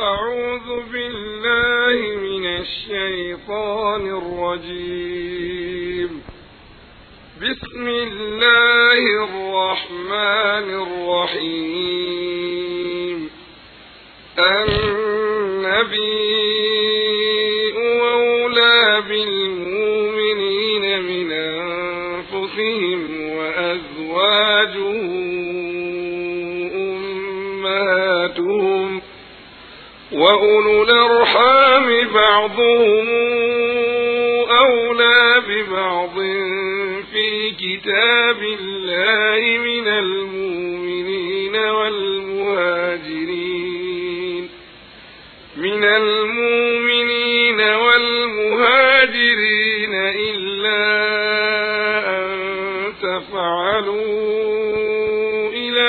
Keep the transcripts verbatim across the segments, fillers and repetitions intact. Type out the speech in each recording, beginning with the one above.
أعوذ بالله من الشيطان الرجيم. بسم الله الرحمن الرحيم. النبي أولى بالمؤمنين من أنفسهم وأزواجه أمهاتهم وأولو الأرحام بعضهم أولى ببعض في كتاب الله من المؤمنين والمهاجرين من المؤمنين والمهاجرين إلا أن تفعلوا إلى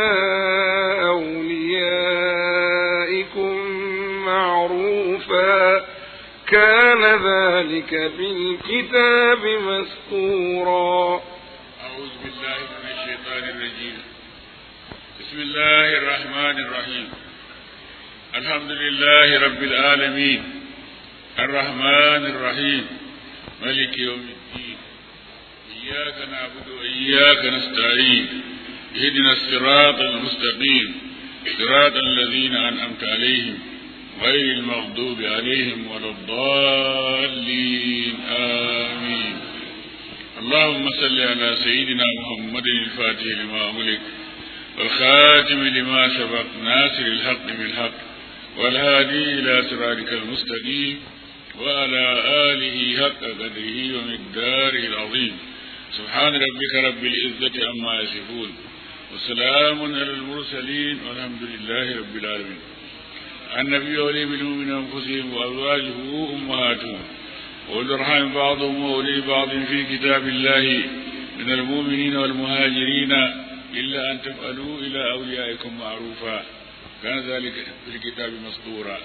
أوليائكم معروفا كان ذلك في الكتاب مسطورا. أعوذ بالله من الشيطان الرجيم. بسم الله الرحمن الرحيم. الحمد لله رب العالمين الرحمن الرحيم مالك يوم الدين. إياك نعبد وإياك نستعين. اهدنا الصراط المستقيم صراط الذين أنعمت عليهم غير المغضوب عليهم ولا الضالين آمين. اللهم صل على سيدنا محمد الفاتح لما أغلق والخاتم لما سبق ناصر الحق بالحق والهادي إلى صراطك المستقيم وعلى آله حق قدره ومقداره العظيم. سبحان ربك رب العزة عما يصفون وسلام على المرسلين والحمد لله رب العالمين. النبي أولي بالمؤمنين أنفسهم وأزواجه أمهاتهم وأولو الأرحام بعضهم أولي بعض في كتاب الله من المؤمنين والمهاجرين إلا أن تفعلوا إلى أوليائكم معروفا كان ذلك في الكتاب مسطورا.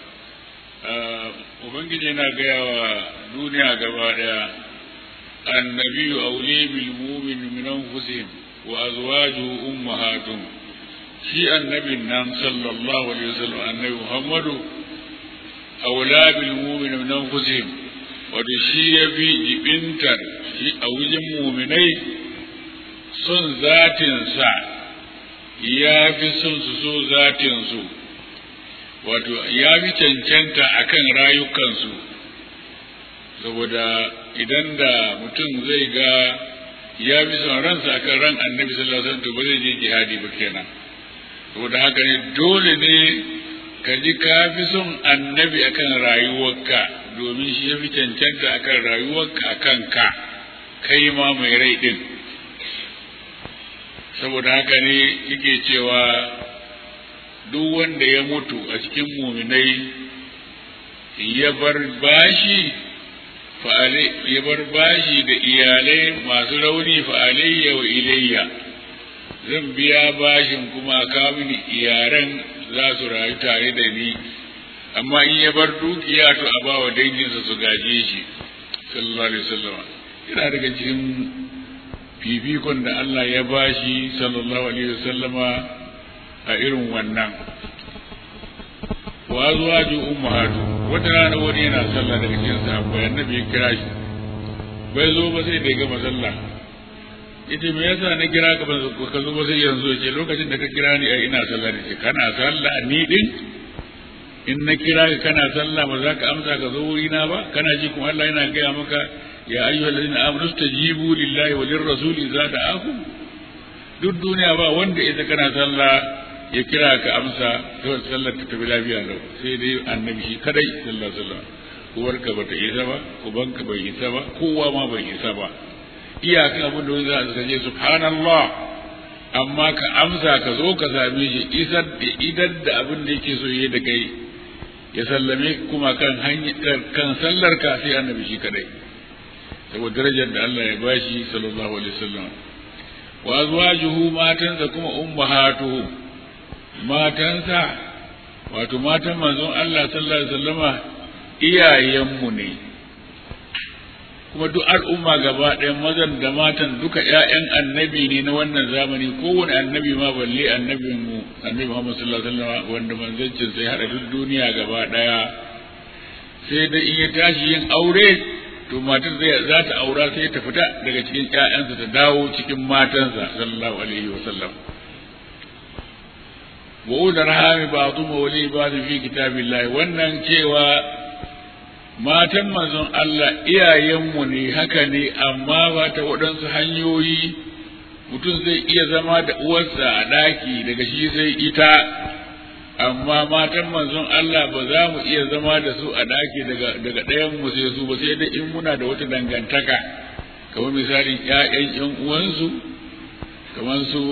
وبنجي هنا قيا دنيا قبادا النبي أولي بالمؤمن من أنفسهم وأزواجه أمهاتهم. shi annabin nan sallallahu alaihi wasallam annabi Muhammadu aula bil mu'minin min anfusihim wato shi ya fi jibintar shi a wajen mu'minai son zatin sa ya fi son su so zatin su wato ya fi cancanta akan rayukansu saboda idan da mutum zai ga ya fi son ransa akan ran annabi sallallahu alaihi wasallam to ba zai je jihadi ba kenan. saboda haka ne dole ne ka ji ka fi son annabi akan rayuwarka domin shi ya fi cancanta akan rayuwarka akan ka kai ma mai rai din. saboda haka ne yake cewa duk wanda ya mutu a cikin muminai ya bar bashi ya bar bashi da iyalai masu rauni fa alayya wa ilayya zan biya bashin kuma ka mini iyaran za su rayu tare da ni amma in ya bar dukiya to a bawa danginsa su gaje shi sallallahu alaihi wasallam. Ina daga cikin fifikon da Allah ya bashi sallallahu alaihi wasallama a irin wannan. wa azwaju ummahatu wata rana wani yana sallah daga cikin sahabbai annabi ya kira shi bai zo ba sai da ya gama sallah. ita me yasa na kira ka ba ka zo ba sai yanzu ce lokacin da ka kira ni ai ina sallah ne kana sallah ni din in na kira ka kana sallah ba za ka amsa ka zo wurina ba kana ji kuma Allah yana gaya maka ya ayyuhal ladina amanu stajibu lillahi wa lirrasul idza da'akum. duk duniya ba wanda idan kana sallah ya kira ka amsa to sallar ta tafi lafiya lau sai dai annabi shi kadai sallallahu alaihi wasallam. uwarka bata isa ba ubanka bai isa ba kowa ma bai isa ba iyakan abin da za a ce subhanallah amma ka amsa ka zo ka same shi isar da idar da abin da yake so yayi da kai ya sallame kuma kan hanyar kan sallar ka sai annabi shi kadai saboda darajar da Allah ya bashi sallallahu alaihi wasallam. wa azwajuhu matansa kuma ummahatuhu matansa wato matan manzon Allah sallallahu alaihi wasallama iyayenmu ne kuma duk al'umma gaba ɗaya mazan da matan duka ƴaƴan annabi ne na wannan zamani, kowane annabi ma balle annabin mu annabi Muhammad sallallahu alaihi wasallam wanda manzancin sai hada duk duniya gaba ɗaya. Sai da in ya tashi yin aure to matar zai za ta aura sai ta fita daga cikin ƴaƴansa ta dawo cikin matansa sallallahu alaihi wasallam. wa ulul arhami ba'dhum wali ba'd fi kitabillahi, wannan cewa matan manzon Allah iyayenmu ne haka ne, amma ba ta waɗansu hanyoyi mutum zai iya zama da uwarsa a ɗaki daga shi sai ita, amma matan manzon Allah ba za mu iya zama da su a ɗaki daga daga ɗayan mu sai su ba, sai dai in muna da wata dangantaka kamar misalin ƴaƴan ƴan uwansu, kamar su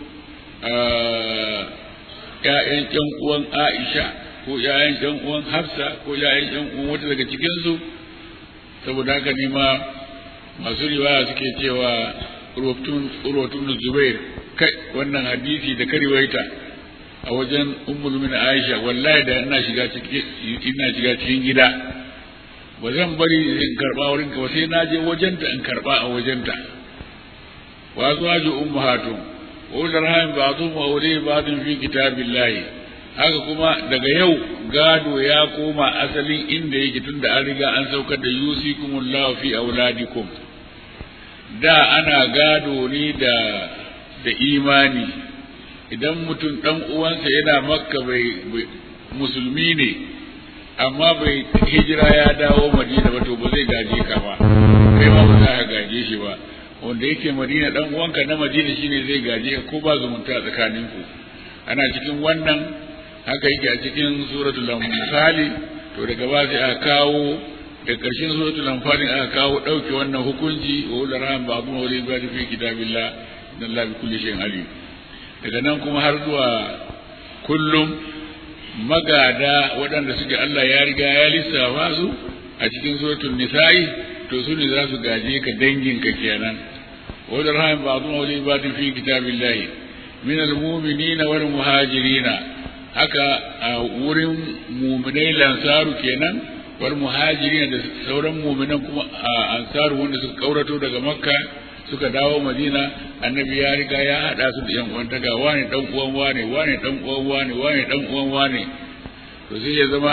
ƴaƴan ƴan uwan Aisha ko ƴaƴan ƴan uwan Hafsa ko ƴaƴan ƴan uwan wata daga cikin su. Saboda haka ne ma masu riwaya suke cewa urwatun urwatun Zubair, kai wannan hadisi da kariwaita a wajen ummul mu'minin Aisha, wallahi da ina shiga cikin ina shiga cikin gida ba zan bari in karba wurin ka sai na je wajenta in karba a wajenta. wa zuwaju ummahatu wa ulrahim ba'dhum wa ulai ba'dhin fi kitabillahi. Haka kuma daga yau gado ya koma asalin inda yake tunda an riga an saukar da yusikumullahu fi auladikum. Da ana gado ne da da imani, idan mutum dan uwansa yana Makka bai musulmi ne amma bai hijira ya dawo Madina ba to ba zai gaje ka ba, kai ma ba za ka gaje shi ba. Wanda yake Madina dan uwanka na Madina shine zai gaje ka ko ba zumunta tsakaninku. Ana cikin wannan haka yake a cikin suratul Anfal, to daga ba sai aka kawo da ƙarshen suratul Anfal aka kawo dauke wannan hukunci wa ulraham ba'dhum wa li ba'd fi kitabillah innallaha bi kulli shay'in alim. Daga nan kuma har zuwa kullum magada waɗanda suke Allah ya riga ya lissafa su a cikin suratul Nisa'i, to su ne za su gaje ka danginka kenan. wa ulraham ba'dhum wa li ba'd fi kitabillah min al-mu'minina wal muhajirina. Haka a wurin mu'minai lansaru kenan, wal muhajirin da sauran mu'minan kuma ansaru wanda suka kaurato daga Makka suka dawo Madina, annabi ya riga ya hada su da yan uwantaka, wani dan uwan wani wani dan uwan wani wani dan uwan wani. To sai ya zama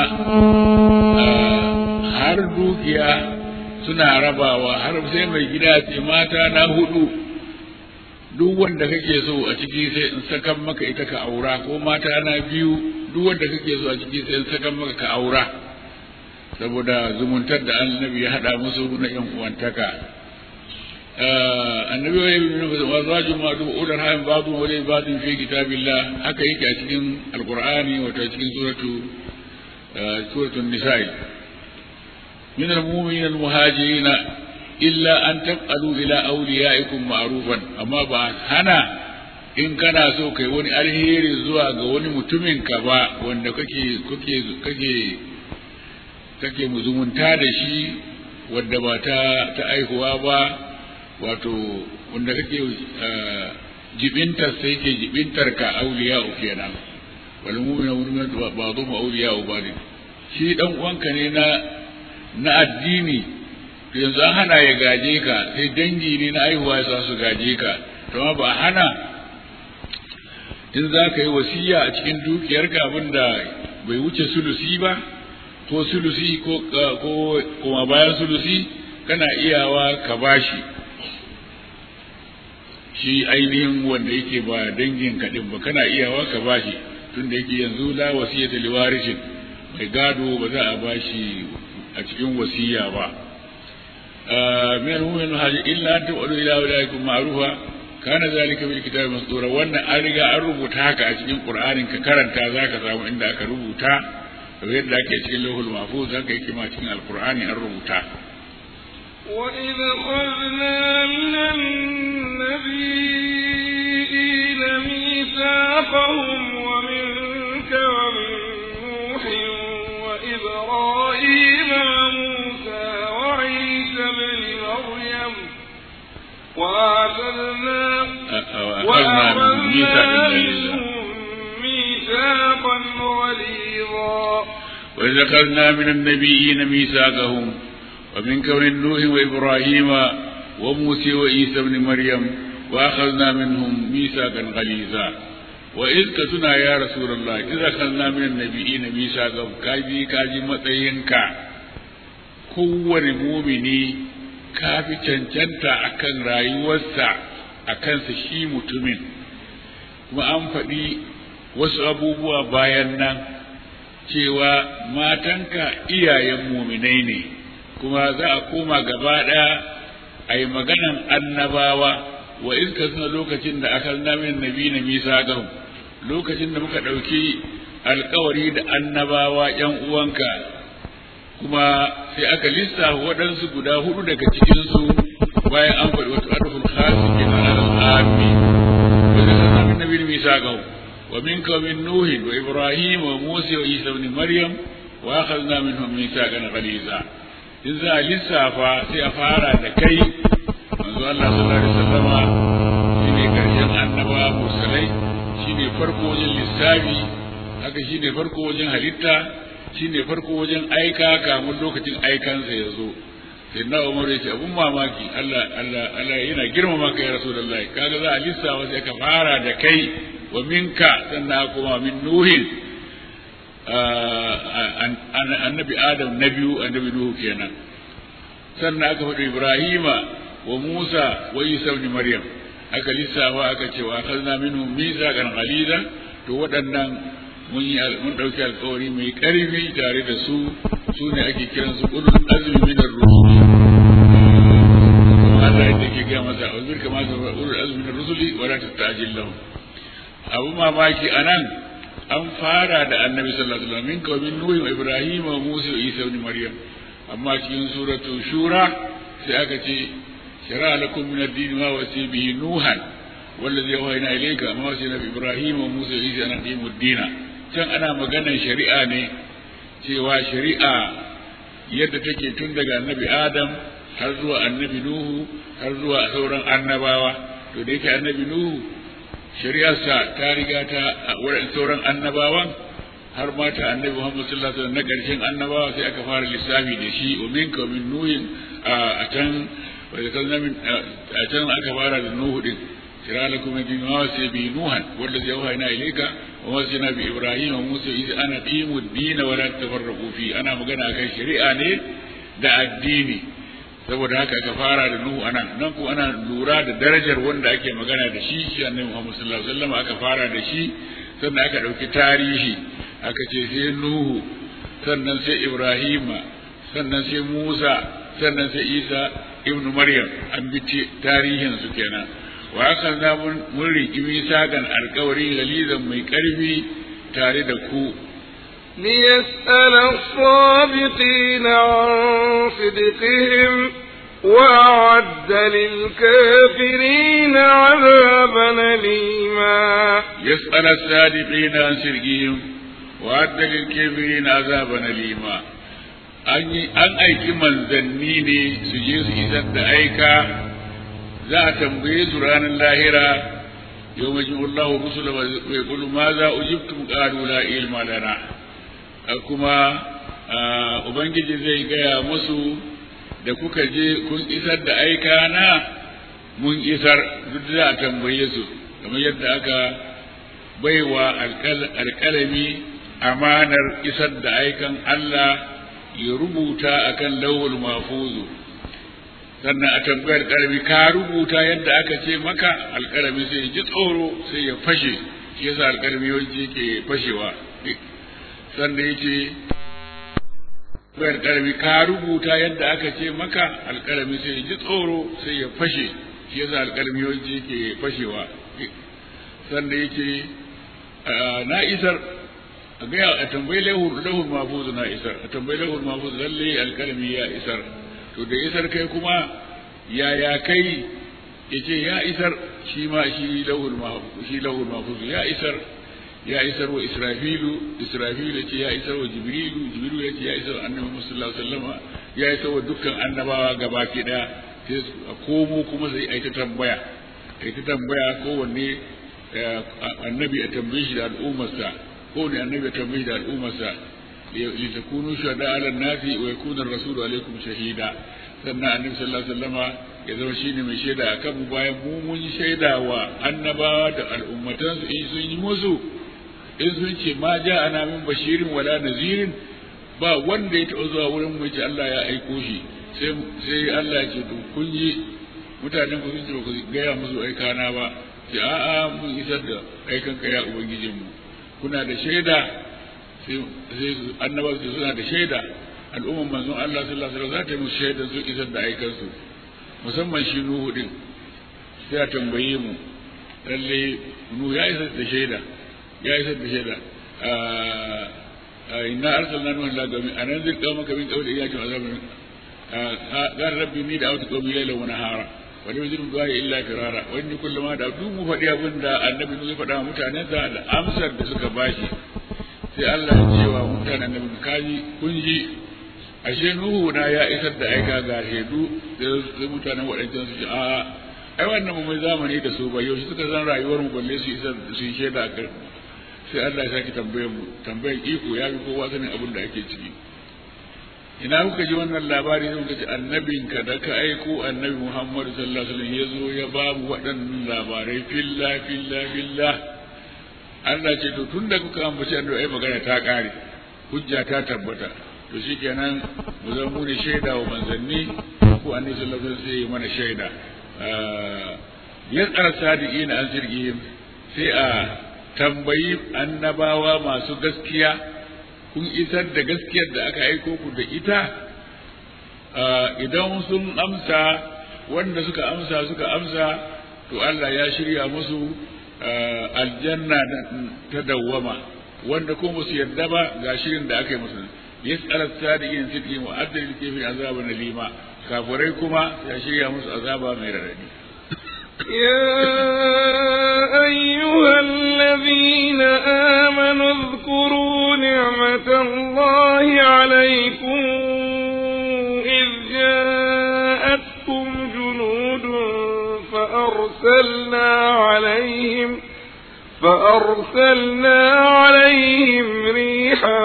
har dukiya suna rabawa, har sai mai gida ce mata na hudu duk wanda kake so a ciki sai in sakan maka ita ka aura, ko mata na biyu duk wanda kake so a ciki sai in sakan maka ka aura, saboda zumuntar da annabi ya hada musu na yan uwantaka. annabi wa ibn wazaju ma du ulul rahim ba'du wa li ba'din fi kitabillah. Haka yake a cikin alqur'ani wato cikin suratu suratul nisa'i. min al-mu'minin al-muhajirin illa an taf'alu ila awliyaikum ma'rufan. Amma ba hana in kana so kai wani alheri zuwa ga wani mutumin ka ba wanda kake kake kake kake muzumunta da shi, wanda ba ta ta aihuwa ba, wato wanda kake jibintar sai ke jibintar ka auliya'u kenan. wal mu'minu ba'dhum awliya'u ba'd. Shi dan uwanka ne na na addini, to yanzu an hana ya gaje ka, sai dangi ne na aihuwa ya su gaje ka. to ba hana in za ka yi wasiya a cikin dukiyarka abinda bai wuce sulusi ba, ko sulusi ko ko kuma bayan sulusi kana iyawa ka bashi shi ainihin wanda yake ba dangin ka din ba, kana iyawa ka bashi, tunda yake yanzu la wasiyata liwarishin, mai gado ba za a bashi a cikin wasiya ba. min al-mu'min haji illa an tu'adu ila ulaikum ma'rufa kana zalika bil kitabi masdura. Wannan an riga an rubuta haka a cikin Qur'anin, ka karanta zaka samu inda aka rubuta, yadda ake cikin Lauhul Mahfuz haka yake ma cikin Al-Qur'ani an rubuta. وَإِذْ أَخَذْنَا مِنَ النَّبِيِّينَ مِيثَاقَهُمْ وَمِنكَ وَمِن نُّوحٍ وَإِبْرَاهِيمَ وَمُوسَىٰ وَعِيسَى ابْنِ مَرْيَمَ وَأَخَذْنَا مِيثَاقًا غَلِيظًا. وَإِذْ أَخَذْنَا مِنَ النَّبِيِّينَ مِيثَاقَهُمْ ومن كون نوح وإبراهيم وموسى وعيسى ابن مريم وأخذنا منهم ميثاقا غليظا وإذ كتنا يا رسول الله إذا أخذنا من النبيين ميثاقهم كاجي كاجي متينك كون مؤمني كافي cancanta akan rayuwarsa akan sa shi mutumin kuma an faɗi wasu abubuwa bayan nan cewa matanka iyayen muminai ne kuma za a koma gaba ɗaya a yi maganan annabawa wa iska suna lokacin da aka namin nabi na misa gahu lokacin da muka ɗauki alkawari da annabawa ‘yan uwanka kuma sai aka lissafa waɗansu guda hudu daga cikinsu bayan an faɗi wata adufin khasi ke na al'ami wa iska namin nabi na misa gahu wa min kawmin nuhin wa ibrahim wa musa wa isa ibn maryam wa akhadna minhum mithaqan ghaliza in za a lissafa sai a fara da kai manzo Allah sallallahu alaihi wasallama shine karshen annaba mursalai shine farko wajen lissafi haka shine farko wajen halitta shine farko wajen aika kamun lokacin aikansa ya zo sai na Umar ya ce abun mamaki Allah Allah Allah yana girmama ka ya Rasulullahi kaga za a lissafa sai ka fara da kai wa minka sannan kuma min nuhin annabi adam na biyu annabi nuhu kenan sannan aka faɗi ibrahima wa musa wa isa ibn maryam aka lissafa aka ce wa akhadna minhum mithaqan ghaliza to waɗannan mun yi mun dauki alƙawari mai ƙarfi tare da su su ne ake kiran su ulul azmi min ar-rusul Allah yake ga masa uzur kama ulul azmi min ar-rusuli wa la tastajil lahum abu mamaki anan an fara da annabi sallallahu alaihi wasallam min kawmin nuhi wa ibrahim wa musa wa isa ibn maryam amma cikin suratu shura sai aka ce shara lakum min ad-din ma wasi bihi nuhan wallazi wahayna ilayka ma wasi nabi ibrahim wa musa wa isa an aqimu ad-din can ana maganar shari'a ne cewa shari'a yadda take tun daga annabi adam har zuwa annabi nuhu har zuwa sauran annabawa to da yake annabi nuhu shari'arsa ta riga ta wurin sauran annabawan har ma ta annabi Muhammad sallallahu alaihi wasallam na ƙarshen annabawa sai aka fara lissafi da shi wa minka min nuhin a can a can aka fara da nuhu din shira lakum min ma sai bi nuhan wanda zai wahayna ilayka wa wasina bi ibrahim wa musa iz ana qimu ad-din wa la tafarraqu fi ana magana kan shari'a ne da addini saboda haka aka fara da nuhu anan nan ko ana lura da darajar wanda ake magana da shi shi annabi Muhammad sallallahu alaihi wasallam aka fara da shi sannan aka dauki tarihi aka ce sai nuhu sannan sai ibrahima sannan sai musa sannan sai isa ibnu maryam an bi tarihin su kenan wa aka na mun riki misagan alƙawari galizan mai karfi tare da ku ليسأل الصادقين عن صدقهم وأعد للكافرين عذابا أليما يسأل الصادقين عن صدقهم وأعد للكافرين عذابا أليما an aiki manzanni ne su je su isar da aika za a tambaye su ranar lahira yau majiyullahu rusula wa yaqulu ma za ujibtum qalu la ilma lana kuma ubangiji zai gaya musu da kuka je kun isar da aika na mun isar duk da a tambaye su kamar yadda aka baiwa alƙalami amanar isar da aikan Allah ya rubuta akan lawul mahfuzu sannan a tambayar alƙalami ka rubuta yadda aka ce maka alƙalami sai ya ji tsoro sai ya fashe shi yasa alƙalami yawanci yake fashewa sannan yace bayar karami ka rubuta yadda aka ce maka alƙalami sai ya ji tsoro sai ya fashe shi yasa alƙalami yawanci yake fashewa sannan yace na isar a ga a tambayi lahur lahur mahfuz na isar a tambayi lahur mahfuz lalle alƙalami ya isar to da isar kai kuma yaya kai yace ya isar shi ma shi lahur mahfuz shi lahur mahfuz ya isar ya isar wa Israfilu Israfilu yace ya isar wa Jibrilu Jibrilu yace ya isar wa Annabi sallallahu alaihi wasallam ya isar wa dukkan annabawa gabaki daya sai a komo kuma sai ai ta tambaya ai ta tambaya kowanne annabi ya tambaye shi da al'ummarsa kowanne annabi ya tambaye da al'ummarsa litakunu shuhada ala nasi wa yakuna ar-rasulu alaykum shahida sannan annabi sallallahu alaihi wasallama ya zama shine mai shaida akan mu bayan mu mun shaida wa annabawa da al'ummatansu in sun yi musu in sun ce ma ja'ana min bashirin wala nazirin ba wanda ya taɓa zuwa wurin mu ce Allah ya aiko shi sai sai Allah ya ce to kun yi mutanen ku sun ce ku gaya musu aikana ba ce a'a mun isar da aikanka ya ubangijinmu kuna da shaida sai annabawa suna da shaida al'umman manzon Allah sallallahu alaihi wasallam za ta yi musu shaida su isar da aikansu musamman shi Nuhu din sai a tambaye mu lalle Nuhu ya isar da shaida ya isar da shaida inna arsalna nuhan ila qaumi an anzir qaumaka min qawli iyyakum azabun qala rabbi inni da'awtu qaumi laylan wa nahara wa lam yazidhum du'ai illa firara wa inni kullama da'awtu mu faɗi abin da annabi Nuhu ya faɗa wa mutanen da amsar da suka bashi sai Allah ya ce wa mutanen da kaji kun ji ashe Nuhu na ya isar da aika ga shaidu sai mutanen waɗancan su ce a ai wannan mu mai zamani da su ba yau suka san rayuwar mu balle su isar su yi shaida a kai sai Allah ya saki tambayar mu tambayar iko ya bi kowa sanin abin da ake ciki ina kuka ji wannan labari sai kuka ji annabinka da ka aiko annabi Muhammad sallallahu alaihi wasallam ya zo ya ba mu waɗannan labarai filla filla filla Allah ce to tunda kuka ambaci annabi ai magana ta kare hujja ta tabbata to shikenan mu zama mu ne shaida wa manzanni ko annabi sallallahu alaihi wasallam sai mana shaida yas'al sadiqina an sirgihim sai a tambayi annabawa masu gaskiya kun isar da gaskiyar da aka aiko ku da ita idan sun amsa wanda suka amsa suka amsa to Allah ya shirya musu aljanna ta dawwama wanda ko musu yarda ba ga shirin da aka yi musu yas'al sadiqin sidqin wa adil kayfi azaban lima kafirai kuma ya shirya musu azaba mai radadi يا أيها الذين آمنوا اذكروا نعمة الله عليكم إذ جاءتكم جنود فأرسلنا عليهم فأرسلنا عليهم ريحا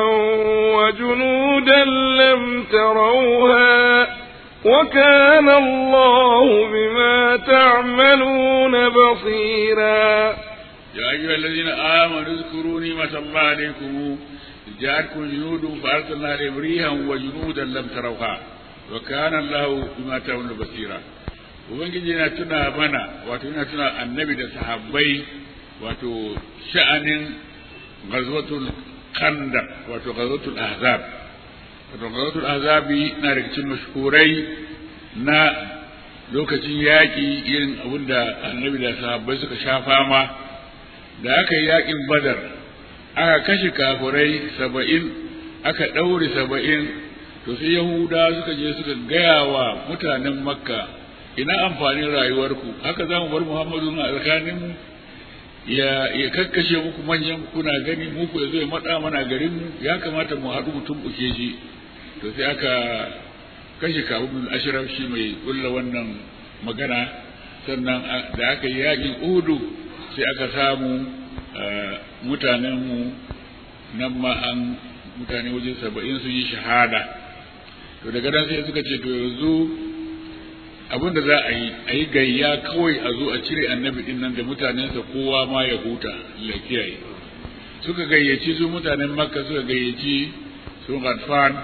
وجنودا لم تروها وكان الله بما تعملون بصيرا يا أيها الذين آمنوا اذكروا نعمة الله عليكم جاءتكم جنود فأرسلنا عليهم ريحا وجنودا لم تروها وكان الله بما تعملون بصيرا ubangiji yana tuna mana wato yana tuna annabi da sahabbai wato sha'anin ghazwatul khandaq wato ghazwatul ahzab wato ghazwatul ahzabi na daga cikin mashhurai na lokacin yaƙi irin abin da annabi da sahabbai suka sha fama da aka yi yaƙin badar aka kashe kafirai saba'in aka ɗaure saba'in to sai yahuda suka je suka gaya wa mutanen makka ina amfanin rayuwarku haka za mu bar muhammadu na tsakaninmu ya ya kakkashe muku manyan kuna gani muku ya zo ya maɗa mana garinmu ya kamata mu haɗu mutum buke shi to sai aka kashe Ka'ab bin Ashraf shi mai kulla wannan magana sannan da aka yi yaƙin Uhud sai aka samu mutanen mu nan ma an mutane wajen saba'in sun yi shahada to daga nan sai suka ce to yanzu abinda za a yi a yi gayya kawai a zo a cire annabi din nan da mutanensa kowa ma ya huta lafiyayi suka gayyaci su mutanen Makka suka gayyaci su Ghatfan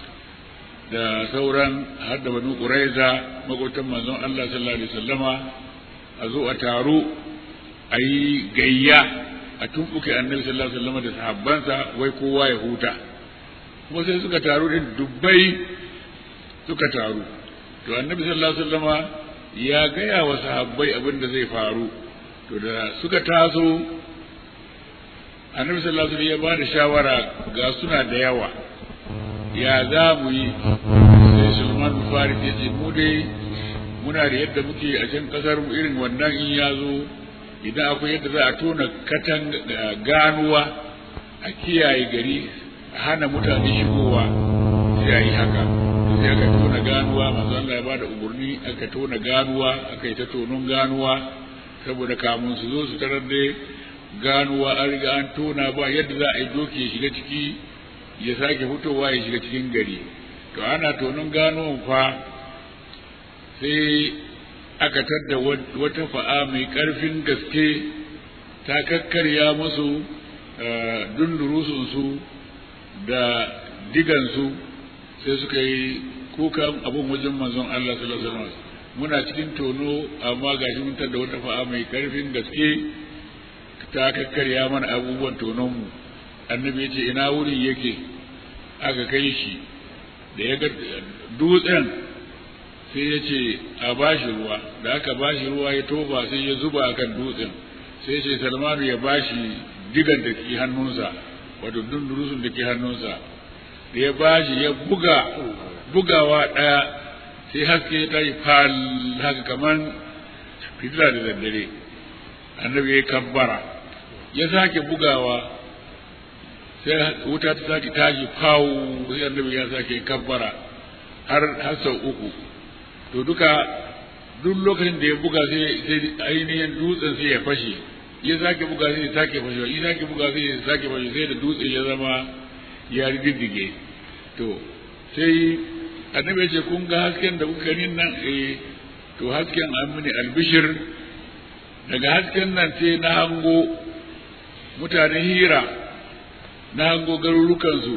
da sauran har da Banu Quraiza makotan manzon Allah sallallahu alaihi wasallama a zo a taro a yi gayya a tumbuke annabi sallallahu alaihi wasallama da sahabbansa wai kowa ya huta kuma sai suka taru din dubbai suka taru to annabi sallallahu alaihi wasallama ya gaya wa sahabbai abin da zai faru to da suka taso annabi sallallahu alaihi wasallam ya ba da shawara ga suna da yawa ya za mu yi sai Sulman Farid ya ce mu dai muna da yadda muke a can kasar mu irin wannan in ya zo idan akwai yadda za a tona katan ganuwa a kiyaye gari a hana mutane shigowa sai a yi haka sai aka tona ganuwa manzo Allah ya bada umarni aka tona ganuwa aka yi ta tonon ganuwa saboda kamun su zo su tarar da ganuwa an riga an tona ba yadda za a yi doki ya shiga ciki ya sake fitowa ya shiga cikin gari. To ana tonon gano fa sai aka tadda wata fa'a mai ƙarfin gaske ta kakkarya musu dundurusunsu da digansu, sai suka yi kukan abin wajen manzon Allah sallallahu alaihi wasallam. Muna cikin tono amma gashi mun tadda wata fa'a mai ƙarfin gaske ta kakkarya mana abubuwan tononmu. Annabi ya ce ina wurin yake, aka kai shi da ya ga dutsen sai ya ce a bashi ruwa, da aka bashi ruwa ya toba sai ya zuba akan dutsen, sai ce Salmanu ya bashi digan da ke hannunsa, wato dundurusun da ke hannunsa, da ya bashi ya buga bugawa ɗaya sai haske ya tashi fal haka kamar fitila da daddare. Annabi ya kabbara ya sake bugawa sai wuta ta sake tashi fawo, sai annabi ya sake kabbara har har sau uku. To duka duk lokacin da ya buga sai sai ainihin dutsen sai ya fashe, ya sake buga sai ya sake fashe, ya sake buga sai ya sake fashe, sai da dutsen ya zama ya riddige. To sai annabi ya ce kun ga hasken da kuka ganin nan, eh to hasken an mini albishir. Daga hasken nan sai na hango mutanen Hira, na hango garurukansu.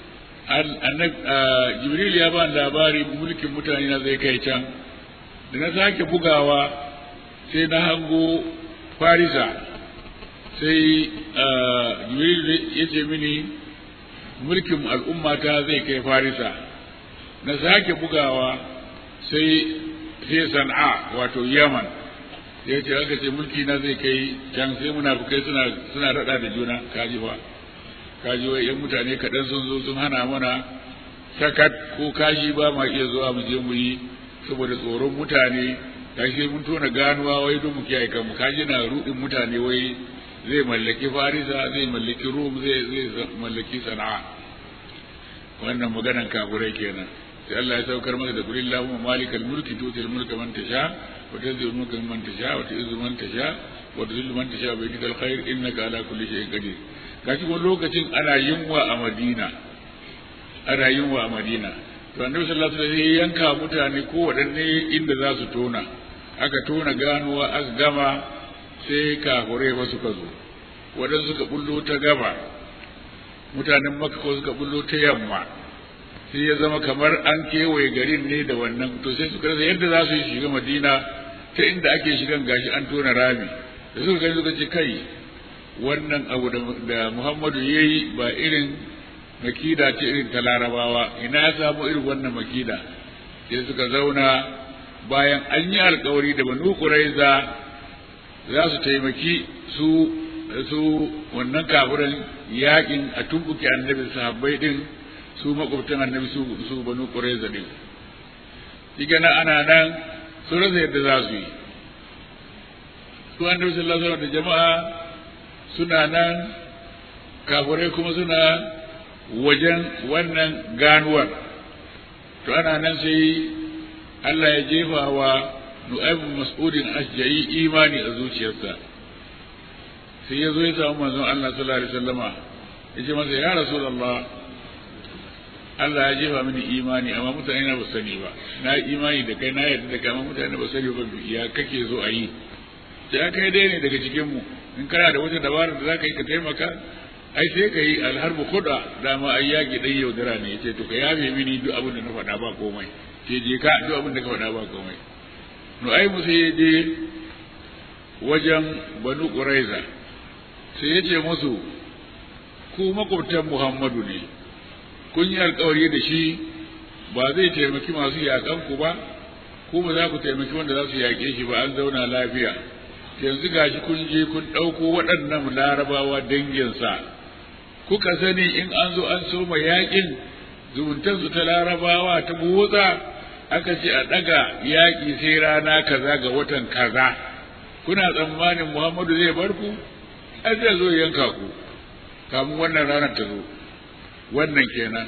Jibril ya ba labari mulkin mutane na zai kai can. Da na sake bugawa sai na hango Farisa, sai Jibril ya ce mini mulkin al'ummata zai kai Farisa. Na sake bugawa sai sai Sana'a wato Yaman, ya ce aka ce mulki na zai kai can, sai munafukai suna suna rada da juna, kaji fa kaji wai yan mutane kaɗan sun zo sun hana mana sakat ko kashi ba ma iya zuwa mu je mu yi saboda tsoron mutane. Kashi mun tona ganuwa wai don mu kiyaye kanmu. Kaji na rudin mutane wai zai mallaki Farisa, zai mallaki Rum, zai zai mallaki Sana'a. Wannan maganan kaburai kenan. sai Allah ya saukar masa da kulli Allahumma malikal mulki tutil mulka man tasha wa tanzi'ul mulka man tasha wa tu'izzu man tasha wa tudhillu man tasha bi yadikal khair innaka ala kulli shay'in qadir. Gashi wani lokacin ana yunwa a Madina, ana yunwa a Madina to annabi sallallahu alaihi wasallam ya yanka mutane ko wadanne inda za su tona, aka tona ganuwa aka gama sai kafirai ba suka zo, wadansu suka bullo ta gaba, mutanen Makka ko suka bullo ta yamma, sai ya zama kamar an kewaye garin ne da wannan. To sai suka rasa yadda za su yi shiga Madina ta inda ake shigan, gashi an tona rami. Da suka gani suka ce kai wannan abu da Muhammadu yayi ba irin makida ce irin ta Larabawa, ina ya samu irin wannan makida. Sai suka zauna bayan an yi alkawari da Banu Quraiza za su taimaki su su wannan kafiran yakin a tumbuke annabi sahabbai din, su makwabtan annabi su su Banu Quraiza din. Digana ana nan su rasa yadda za su yi. Su annabi sallallahu alaihi wasallam da jama'a suna nan, kafirai kuma suna wajen wannan ganuwar. To ana nan sai Allah ya jefa wa Nu'aym Mas'udin Ashja'i imani a zuciyarsa. Sai ya zo ya samu manzon Allah sallallahu alaihi wasallama, ya ce masa ya Rasulullah, Allah ya jefa mini imani amma mutane na ba sani ba, na imani da kai na yarda da kai amma mutane ba sani ba, ya kake zo a yi? Sai kai dai ne daga cikin mu, in kana da wata dabara da zaka yi ka taimaka, ai sai ka yi alharbu khuda, dama ai yaki dai yaudara ne. Yace to ka yabe mini duk abin da na faɗa ba komai, sai je ka duk abin da ka faɗa ba komai. No ai mu sai je wajen Banu Quraiza, sai yace musu ku makwabtan Muhammadu ne, kun yi alkawari da shi ba zai taimaki masu yakan ku ba, ko ba za ku taimaki wanda za su yaƙe shi ba, an zauna lafiya. Yanzu gashi kun je kun ɗauko waɗannan Larabawa danginsa, kuka sani in an zo an soma yaƙin zumuntansu ta Larabawa ta motsa, aka ce a ɗaga yaƙi sai rana kaza ga watan kaza, kuna tsammanin Muhammadu zai bar ku? Ai zai zo yanka ku kamun wannan ranar ta zo. Wannan kenan.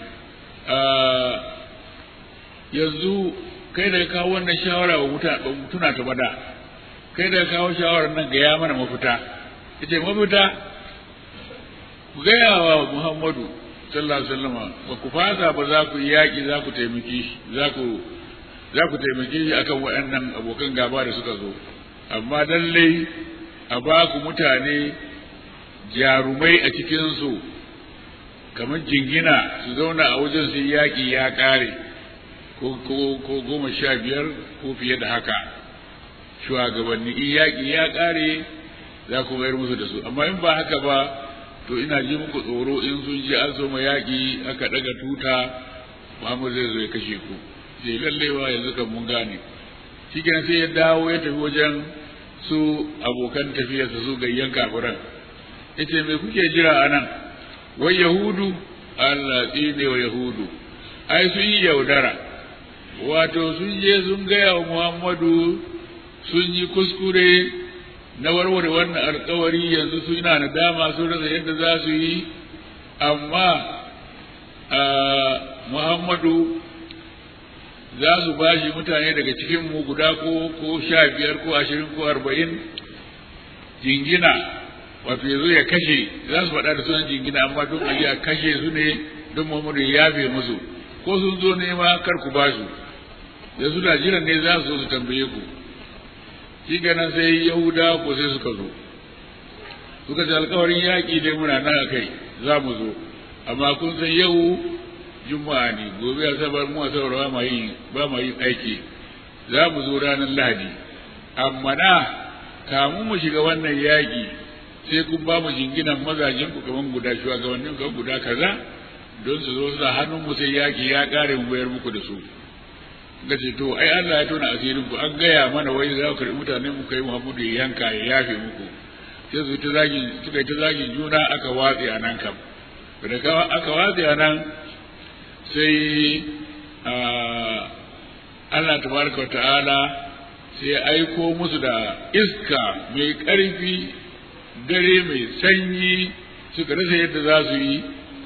Yanzu kai da kawo wannan shawara wa mutuna ta bada, kai da kawo shawarar nan ga ya mana mafita. Yace mafita ku gaya wa Muhammadu sallallahu alaihi wasallam ba ku fasa ba za ku yi yaƙi za ku taimake shi za ku za ku taimake shi akan waɗannan abokan gaba da suka zo amma lallai a ba ku mutane jarumai a cikinsu kamar jingina su zauna a wajen su yaƙi ya ƙare ko ko goma sha biyar ko fiye da haka shugabanni in yaƙi ya ƙare za ku mayar musu da su amma in ba haka ba to ina ji muku tsoro in sun ji an soma yaƙi aka ɗaga tuta Muhammad zai zo ya kashe ku sai lallewa yanzu kan mun gane shi sai ya dawo ya tafi wajen su abokan tafiyarsa su gayyan kafiran yace me kuke jira anan wai yahudu Allah tsine wa yahudu ai sun yi yaudara wato sun je sun gaya wa Muhammadu sun yi kuskure na warware wannan alkawari yanzu su ina nadama sun rasa yadda za su yi amma Muhammadu za su bashi mutane daga cikin mu guda ko ko sha biyar ko ashirin ko arba'in jingina wato yazo ya kashe za su faɗa da sunan jingina amma don a ya kashe su ne don Muhammadu ya yafe musu ko sun zo nema kar ku ba su da su da jiran ne za su zo su tambaye ku shi ganin sai Yahuda ko sai suka zo suka ji alkawarin yaƙi dai muna nan a kai za mu zo amma kun san yau juma'a ne gobe asabar mu asabar ba ma yi ba ma yin aiki za mu zo ranar lahadi amma na kamun mu shiga wannan yaƙi sai kun ba mu jinginan mazajen ku kaman guda shugabannin kan guda kaza don su zo sa hannun mu sai yaƙi ya ƙare mu bayar muku da su ga ce to ai Allah ya tona asirin ku an gaya mana wai za ku karɓi mutanen mu kai Muhammadu ya yanka ya yafe muku sai su ta zagi suka yi ta zagi juna aka watse a nan kam da aka watse a nan sai Allah tabaraka wa ta'ala sai ya aiko musu da iska mai ƙarfi dare mai sanyi suka rasa yadda za su yi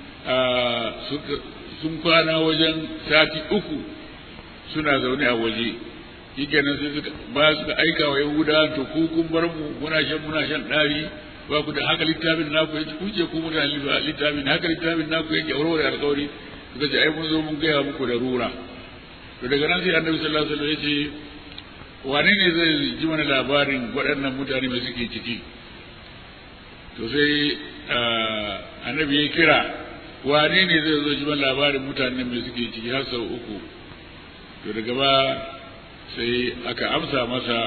sun kwana wajen sati uku suna zaune a waje shikenan sai suka ba suka aika wa Yahuda to ku kun bar mu muna shan muna shan dari ba ku da haka littafin naku yake kuke ku mutane littafin haka littafin naku yake aurore alƙawari suka ce ai mun zo mun gaya muku da rura to daga nan sai Annabi sallallahu alaihi wasallam ya ce wane ne zai ji mana labarin waɗannan mutane mai suke ciki to sai Annabi ya kira wane ne zai zo ji mana labarin mutanen mai suke ciki har sau uku to daga ba sai aka amsa masa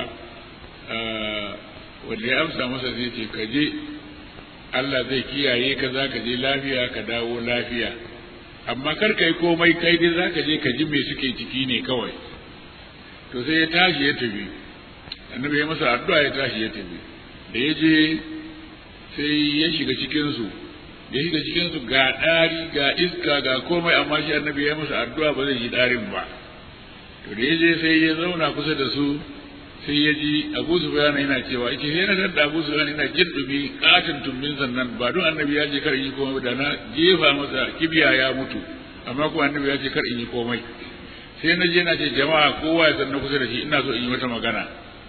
wanda ya amsa masa zai ce ka je Allah zai kiyaye ka za ka je lafiya ka dawo lafiya amma kar kai komai kai dai za ka je ka ji me suke ciki ne kawai to sai ya tashi ya tafi annabi ya masa addu'a ya tashi ya tafi da ya je sai ya shiga cikinsu ya shiga cikinsu ga ɗari ga iska ga komai amma shi annabi ya masa addu'a ba zai yi ɗarin ba to da ya je sai ya zauna kusa da su sai ya ji Abu Sufyan yana cewa yake sai na tada Abu Sufyan yana jin dumi katin tumbin sannan ba don annabi ya je kar in yi komai da na jefa masa kibiya ya mutu amma ko annabi ya ce kar in yi komai sai na je na ce jama'a kowa ya sanna kusa da shi ina so in yi wata magana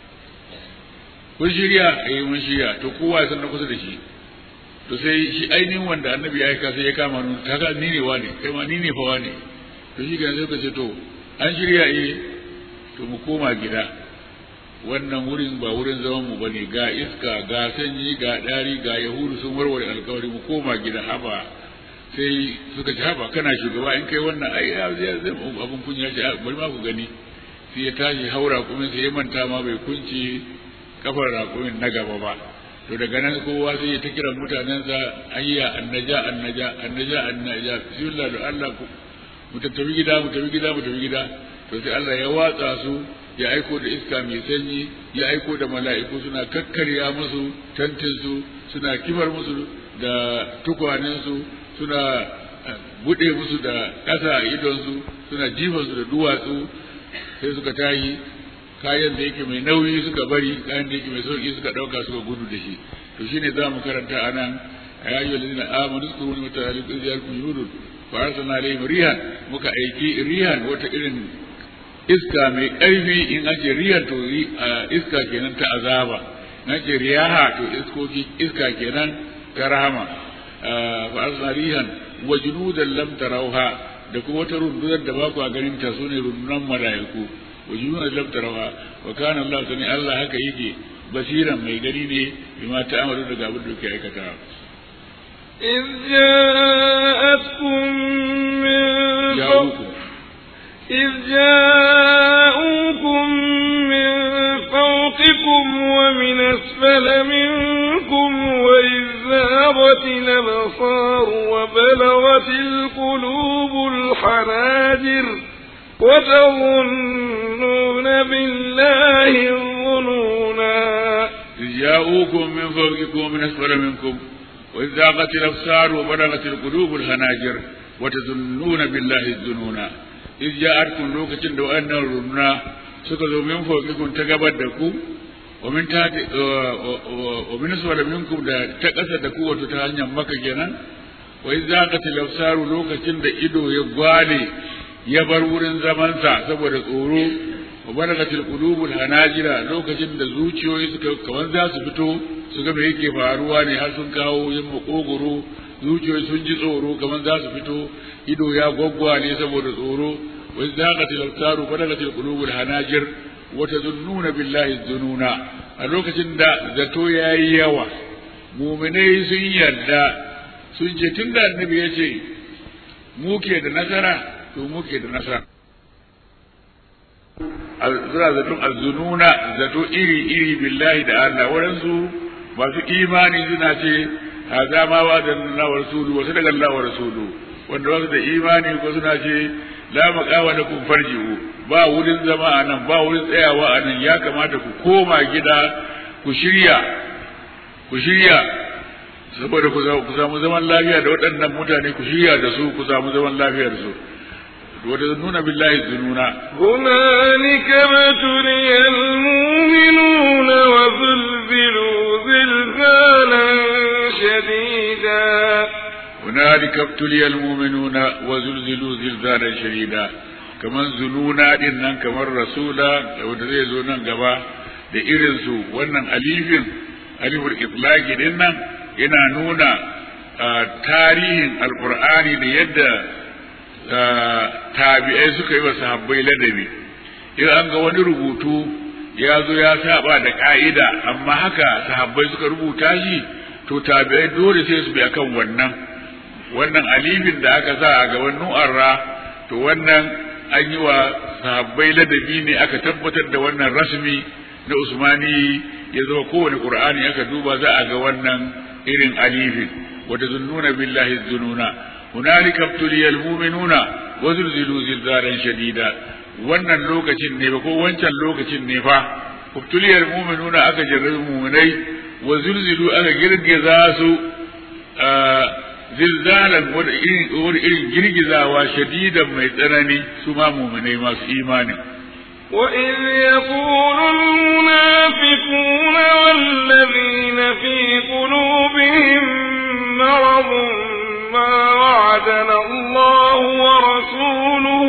kun shirya eh mun shirya to kowa ya sanna kusa da shi to sai shi ainihin wanda annabi ya aika sai ya kama nun kaga ni ne wane kai ma ni ne fa wane to shi ga sai ka ce to an shirya eh to mu koma gida wannan wurin ba wurin zaman mu bane ga iska ga sanyi ga dari ga yahudu sun warware alkawari mu koma gida haba sai suka ci haba kana shugaba in kai wannan ai zai zai abun kunya ce bari ma ku gani sai ya tashi haura kuma sai ya manta ma bai kunci kafar raƙumin na gaba ba to daga nan kowa sai ya ta kiran mutanensa ayya annaja annaja annaja annaja bismillah da Allah ku mu tafi gida mu tafi gida mu tafi gida to sai Allah ya watsa su ya aiko da iska mai sanyi ya aiko da mala'iku suna kakkarya musu tantinsu suna kifar musu da tukwanensu suna buɗe musu da ƙasa a idonsu suna jifansu da duwatsu sai suka tashi kayan da yake mai nauyi suka bari kayan da yake mai sauki suka ɗauka suka gudu da shi to shine za mu karanta a nan a yayi lalina amanu su wani wata halittu ziyar ku yudun fa arsalna alaihim rihan muka aiki rihan wata irin iska mai ƙarfi in ake rihan to iska kenan ta azaba in ake riyaha to iskoki iska kenan ta rahama fa arsalna rihan wa junudan lam tarawha da kuma wata rundunar da ba ku ganin ta sune rundunar malaiku wa junudan lam tarawha wa kana Allah sani Allah haka yake basiran mai gari ne bima ta'amalu daga abin da kuke aikata إذ جاءتكم من فوقكم إذ جاءوكم من فوقكم ومن أسفل منكم وإذ ذهبت الأبصار وبلغت القلوب الحناجر وتظنون بالله الظنونا إذ جاءوكم من فوقكم ومن أسفل منكم وإذ ذاقت الأبصار وبلغت القلوب الحناجر وتظنون بالله الظنونا إذ جاءتكم لوكتين دو أن الرمنا سكزوا من فوقكم تقبضكم ومن تحت ومن أسفل منكم تقصدكم وتتهنى مكة جنان وإذ ذاقت الأبصار لوكتين دا إدو يبوالي يبرور زمانسا سبو tsoro وبلغت القلوب الحناجر لوكتين دا زوجيوي كمان ذا سفتو su ga me yake faruwa ne har sun kawo yin makogoro zuciyoyi sun ji tsoro kamar za su fito ido ya gwaggwale saboda tsoro wa zaqatil absaru balagatil qulubul hanajir wa tazunnuna billahi dhununa a lokacin da zato yayi yawa mu'minai sun yarda sun ce tunda annabi ya ce muke da nasara to muke da nasara azra zato azununa zato iri iri billahi da Allah waransu masu imani suna ce haza ma wa da Allah wa rasulu wa sadaqa Allah wa rasulu wanda wasu da imani ko suna ce la maqawa lakum farji'u ba wurin zama anan ba wurin tsayawa anan ya kamata ku koma gida ku shirya ku shirya saboda ku samu zaman lafiya da waɗannan mutane ku shirya da su ku samu zaman lafiya da su وتظنون بالله الظنونا هنالك ابتلي المؤمنون وزلزلوا زلزالا شديدا هنالك ابتلي المؤمنون وزلزلوا زلزالا شديدا كمان زنونا dinnan kamar rasula wanda zai zo nan gaba da irin su wannan alifin aliful itlaqi dinnan yana nuna tarihin alqur'ani da yadda tabi'ai suka yi wa sahabbai ladabi idan an ga wani rubutu ya zo ya saba da ka'ida amma haka sahabbai suka rubuta shi to tabi'ai dole sai su bi akan wannan wannan alifin da aka sa a gaban nu'arra to wannan an yi wa sahabbai ladabi ne aka tabbatar da wannan rasmi na usmani ya zama kowane qur'ani aka duba za a ga wannan irin alifin wa tazunnuna billahi dhununa hunalika ibtuliyal mu'minuna wa zulzilu zilzalan shadida wannan lokacin ne ba ko wancan lokacin ne fa ibtuliyal mu'minuna aka jarrabu mu'minai wa zulzilu aka girgiza su zilzalan wani irin girgizawa shadidan mai tsanani su ma mu'minai masu imani وإذ يقول المنافقون والذين في قلوبهم مرض ما وعدنا الله ورسوله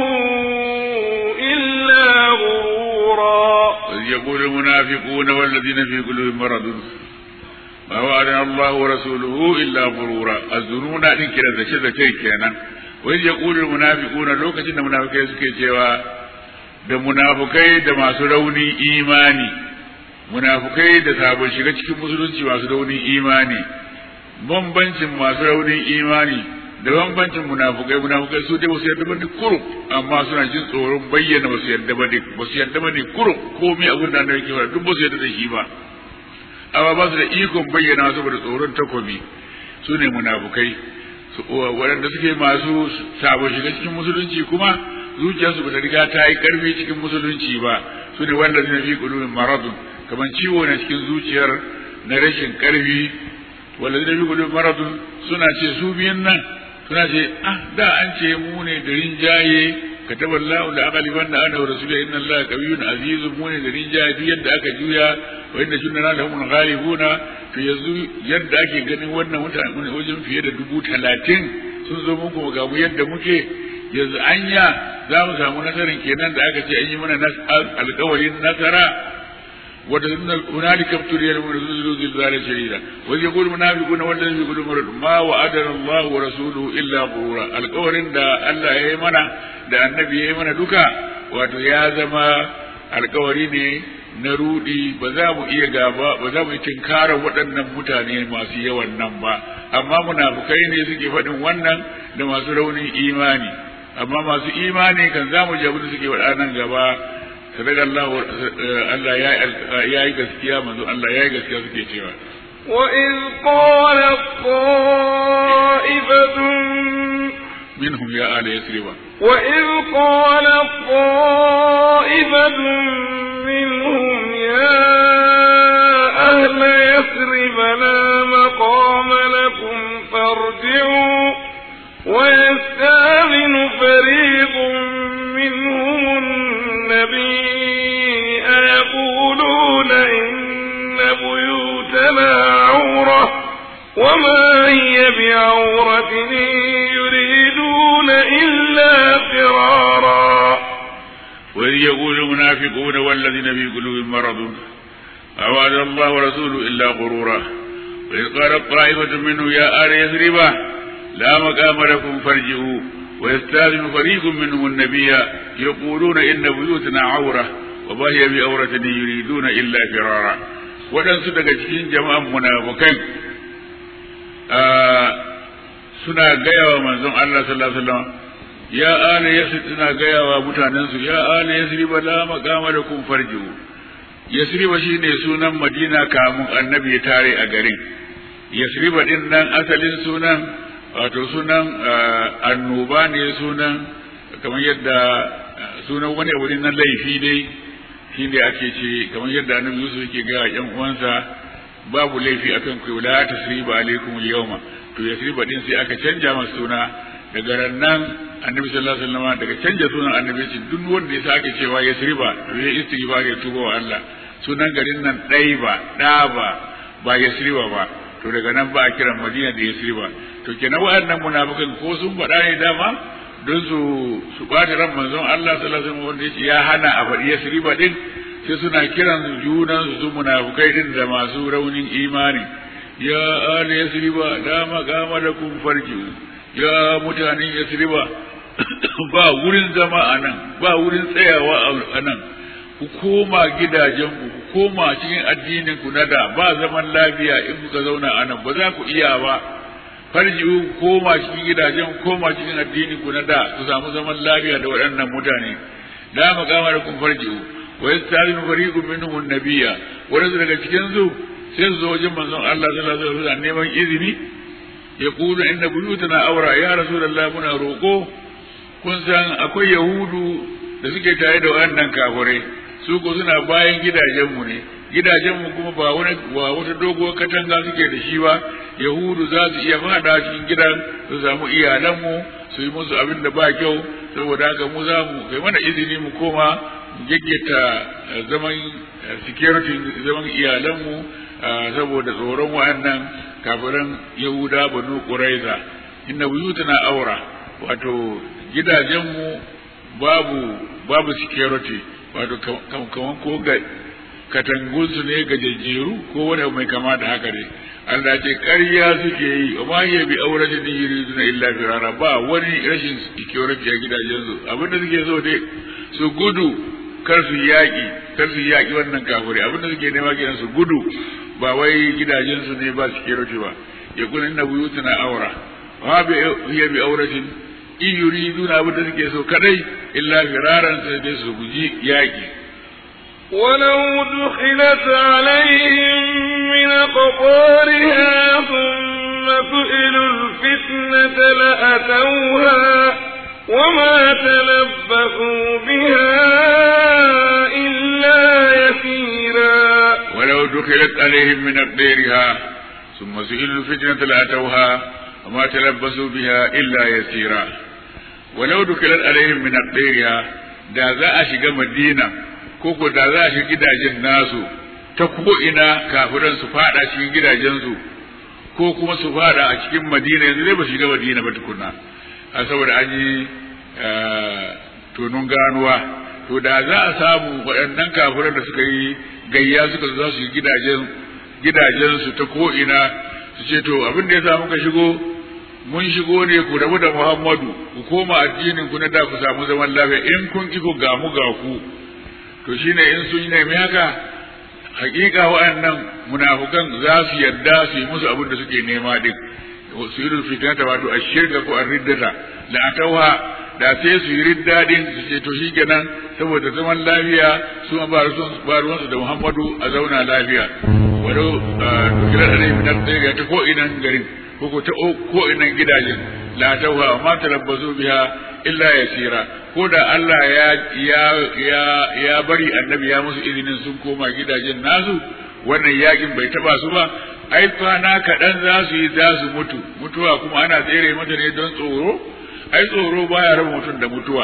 إلا غرورا وإذ يقول المنافقون والذين في قلوبهم مرض ما وعدنا الله ورسوله إلا غرورا الظنون أن كلا ذكر كينا وإذ يقول المنافقون لو كتن منافقين سكي جوا da munafukai da masu rauni imani munafukai da sabon shiga cikin musulunci masu rauni imani bambancin masu raunin imani da bambancin munafukai munafukai su dai ba su yarda ba ne kurum amma suna jin tsoron bayyana ba su yarda ba ne ba su yarda ba ne kurum komai abin da na yake fara duk ba su yarda da shi ba amma ba su da ikon bayyana saboda tsoron takobi su ne munafukai waɗanda suke masu sabon shiga cikin musulunci kuma zuciyarsu bata riga ta yi karfi cikin musulunci ba su ne wanda suna fi qulubin maradun kamar ciwo na cikin zuciyar na rashin karfi wanda suna fi qulubin maradun suna ce su biyan nan suna ce ah da an ce mu ne da rinjaye kataba Allahu la aqlibanna ana wa rasuluhu inna Allaha qawiyyun azizun mu ne da rinjaye duk yadda aka juya wa inna junna lahum ghalibuna to yanzu yadda ake ganin wannan mutane wajen fiye da dubu talatin sun zo muku ga mu yadda muke yanzu anya za mu samu nasarar kenan da aka ce an yi mana alƙawarin nasara وتظن هنالك ابتلي المؤمنون زلزالا شديدا وإذ يقول المنافقون والذين في قلوبهم مرض ما وعدنا الله ورسوله إلا غرورا القول دا الله يمنع دا النبي يمنع دوكا wato ya zama alkawari ne na rudi ba za mu iya gaba ba za mu tinkara waɗannan mutane masu yawan nan ba amma munafukai ne suke faɗin wannan da masu raunin imani amma masu imani kan za mu ji abin da suke faɗa nan gaba sadaka Allah Allah ya yi gaskiya manzo Allah ya yi gaskiya suke cewa وإذ قالت طائفة منهم يا آل يثرب وإذ قالت طائفة منهم يا أهل يثرب لا مقام لكم فارجعوا ويستأذن فريق منهم النبي يقولون إن بيوتنا عورة وما هي بعورة يريدون إلا فرارا وإذ يقول المنافقون والذين في قلوبهم مرض أوعد الله ورسوله إلا غرورا وإذ قالت طائفة منه يا آل يثرب لا مقام لكم فارجعوا ويستأذن فريق منهم النبي يقولون إن بيوتنا عورة وما هي بعورة يريدون إلا فرارا waɗansu daga cikin jama'an munafukan suna gaya wa manzon Allah sallallahu alaihi wasallam ya ala yasrib suna gaya wa mutanensu ya ala yasrib la maqama lakum farji'u yasrib shine sunan Madina kamun annabi ya tare a garin yasrib din nan asalin sunan wato sunan annoba ne sunan kamar yadda sunan wani abu nan laifi dai shi ne ake ce kamar yadda annabi Yusuf yake ga ƴan uwansa babu laifi akan ku la tasriba alaikum al-yawma to yasriba din sai aka canja masa suna daga rannan annabi sallallahu alaihi wasallam daga canja sunan annabi shi duk wanda ya sake cewa yasriba to ya istighfar ya tuba wa Allah sunan garin nan dai ba da ba ba yasriba ba to daga nan ba a kiran Madina da yasriba to kenan waɗannan munafikan ko sun faɗa ne dama don su su bada ran manzon Allah sallallahu alaihi wasallam wanda yace ya hana a faɗi yasriba din sai suna kiran junan su munafikai din da masu raunin imani ya ala yasriba la maqama lakum farji'u ya mutanen yasriba ba wurin zama anan ba wurin tsayawa anan ku koma gidajen ku ku koma cikin addinin ku na da ba zaman lafiya in kuka zauna anan ba za ku iya ba farji'u koma cikin gidajen koma cikin addinin ku na da ku samu zaman lafiya da waɗannan mutane da maqama lakum farji'u wa yasta'inu fariqun minhum an-nabiyya wanda daga cikin su sai su zo wajen manzon Allah sallallahu alaihi wasallam neman izini ya kula inna buyutana awra ya rasulullah muna roko kun san akwai yahudu da suke tare da waɗannan kafirai su ko suna bayan gidajenmu ne gidajenmu kuma ba wani ba wata doguwar katanga suke da shi ba yahudu za su iya fada cikin gidan su samu iyalanmu su yi musu abin da ba kyau saboda haka mu za mu kai mana izini mu koma mu gaggeta zaman security zaman iyalanmu saboda tsoron wa'annan kafiran yahuda banu quraiza inna buyutana aura wato gidajenmu babu babu security wato kaman ko ga katangunsu ne ga jejjeru ko wani mai kama da haka ne Allah ce ƙarya suke yi amma ya bi aurati din yuriduna illa firara ba wani rashin security a gidajensu abinda suke so dai su gudu kar su yaƙi kar su yaƙi wannan kafiri abinda suke nema gidan su gudu ba wai gidajensu ne ba security ba ya kuna inna buyutuna aura wa bi ya bi auratin in yuriduna abinda suke so kadai illa firaran sai dai su guji yaƙi ولو دخلت عليهم من أقطارها ثم سئلوا الفتنة لأتوها وما تلبثوا بها إلا يسيرا ولو دخلت عليهم من أقطارها ثم سئلوا الفتنة لأتوها وما تلبثوا بها إلا يسيرا ولو دخلت عليهم من أقطارها da za a shiga Madina koko da za a shiga gidajen nasu ta ko ina kafiran su fada cikin gidajensu ko kuma su fada a cikin Madina yanzu dai ba shiga Madina ba tukunna a saboda an yi tonon ganuwa to da za a samu waɗannan kafiran da suka yi gayya suka za su yi gidajen gidajen su ta ko ina su ce to abin da yasa muka shigo mun shigo ne ku rabu da Muhammadu ku koma addinin ku na da ku samu zaman lafiya in kun ki ku gamu ga ku to shine in sun nemi haka hakika wa'annan munafukan za su yarda su yi musu abin da suke nema din su yi fitnata wato ashirka ko arriddata la atawha da sai su yi ridda din su ce to shikenan saboda zaman lafiya su ba ruwan su da Muhammadu a zauna lafiya wato kira da ne fitar da ta ko inan garin ko ta ko inan gidajen la tawha ma talabbazu biha illa yasira ko da Allah ya ya ya ya bari annabi ya musu izinin sun koma gidajen nasu wannan yakin bai taba su ba ai kwana kaɗan za su yi za su mutu mutuwa kuma ana tsere mata ne don tsoro ai tsoro baya raba mutum da mutuwa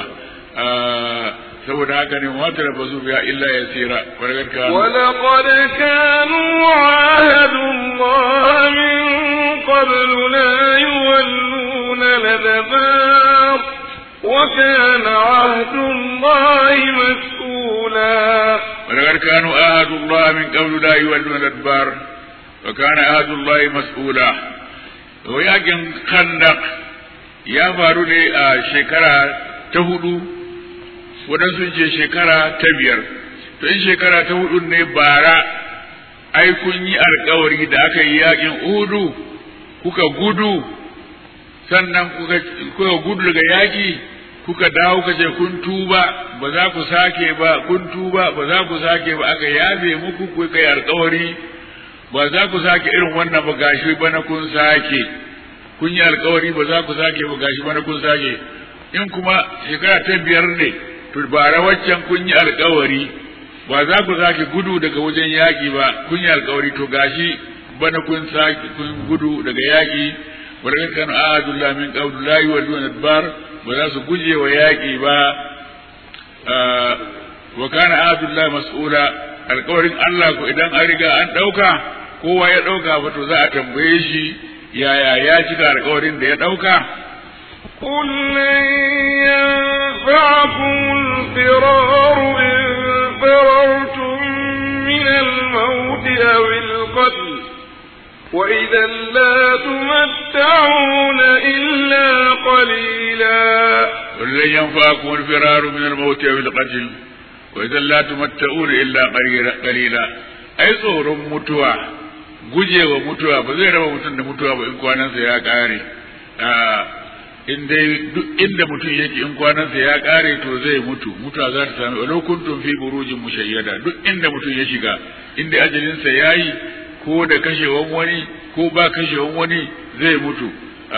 saboda haka ne wata da bazu biya illa ya tsira walaqad kanu walaqad kanu ahadu Allah min qabl la yuwalluna ladbar wa kana ahdu Allah mas'ula walaqad kanu ahadu Allah min qabl la yuwalluna ladbar wa kana ahdu Allah mas'ula wa yakin khandaq ya faru ne a shekara ta hudu waɗansu ce shekara ta biyar to in shekara ta hudu ne bara ai kun yi alkawari da aka yi yakin uhudu kuka gudu sannan kuka, kuka gudu daga yaki kuka dawo kace kun tuba ba za ku sake ba kun tuba ba za ku sake ba aka yabe muku kuka yi alkawari ba za ku sake irin wannan ba gashi bana kun sake kun yi alkawari ba za ku sake ba gashi bana kun sake in kuma shekara ta biyar ne to bara waccan kun yi alkawari ba za ku sake gudu daga wajen yaki ba kun yi alkawari to gashi bana kun sake kun gudu daga yaki walakin kan ahadullah min qabl la yuwalluna adbar ba za su guje wa yaki ba wa kana ahadullah mas'ula alkawarin Allah ko idan an riga an dauka kowa ya dauka ba to za a tambaye shi yaya ya cika alkawarin da ya dauka قل لن ينفعكم الفرار إن فررتم من الموت أو القتل وإذا لا تمتعون إلا قليلا قل لن ينفعكم الفرار من الموت أو القتل وإذا لا تمتعون إلا قليلا أي صور متوى guje wa mutuwa ba zai raba mutum da mutuwa ba in kwanansa ya kare in dai duk inda mutum yake in kwanansa ya kare to zai mutu mutuwa za ta sami walau kuntum fi burujin mushayyada duk inda mutum ya shiga inda ajalinsa yayi ko da kashewan wani ko ba kashewan wani zai mutu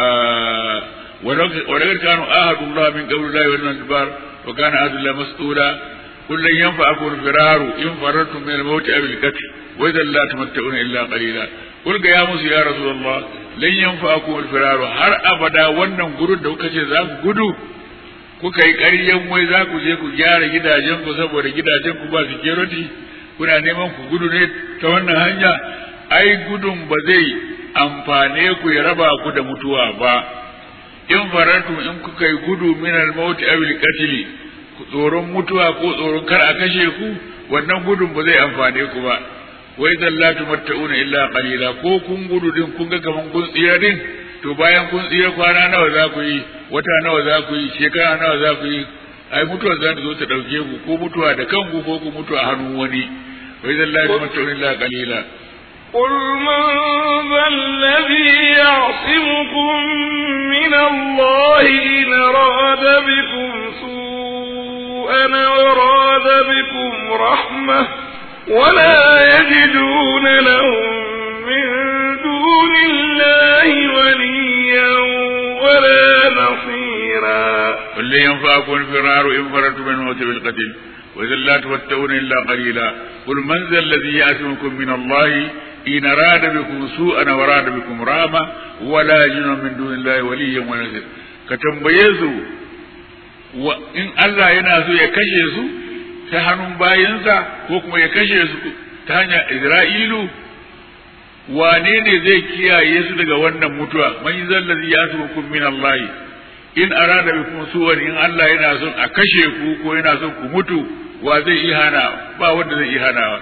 walau kanu ahadullah min qabl la yuwalluna adbar wa kana ahadullah mas'ula قل لن ينفعكم الفرار إن فررتم من الموت أو القتل وإذا لا تمتعون إلا قليلا قل يا موسى يا رسول الله لن ينفعكم الفرار har abada wannan gudun da kuka ce za ku gudu kuka yi ƙaryan wai za ku je ku gyara gidajen ku saboda gidajen ku ba security kuna neman ku gudu ne ta wannan hanya ai gudun ba zai amfane ku ya raba ku da mutuwa ba in farartum in kuka yi gudu min al-maut aw al-qatl tsoron mutuwa ko tsoron kar a kashe ku wannan gudun ba zai amfane ku ba wai zalla tumatta'una illa qalila ko kun gudu din kun ga kaman kun tsira din to bayan kun tsira kwana nawa za ku yi wata nawa za ku yi shekara nawa za ku yi ai mutuwa za ta zo ta dauke ku ko mutuwa da kanku ko ku mutu a hannun wani wai zalla tumatta'una illa qalila قل من ذا الذي يعصمكم من الله إن أراد بكم سوءا أراد بكم رحمة ولا يجدون لهم من دون الله وليا ولا نصيرا قل لن ينفعكم الفرار إن فررتم من الموت بالقتل وإذا لا تمتعون إلا قليلا قل من ذا الذي يعصمكم من الله إن أراد بكم سوءا وراد بكم رحمة ولا يجدون من دون الله وليا ولا نصيرا كتنبيزوا وإن الله يناسو يكشيسو تهنم باينسا وكما يكشيسو تهنى إسرائيل wane ne zai kiyaye su daga wannan mutuwa man zallazi yasukum min Allah in arada bikum suwan in Allah yana son a kashe ku ko yana son ku mutu wa zai yi hana ba wanda zai yi hana